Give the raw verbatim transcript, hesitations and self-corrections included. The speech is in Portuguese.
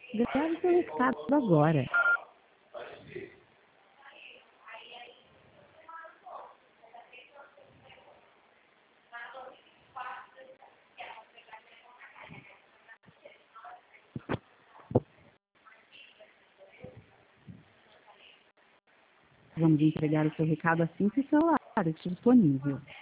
Grave seu recado agora. Vamos entregar o seu recado assim que o celular estiver disponível.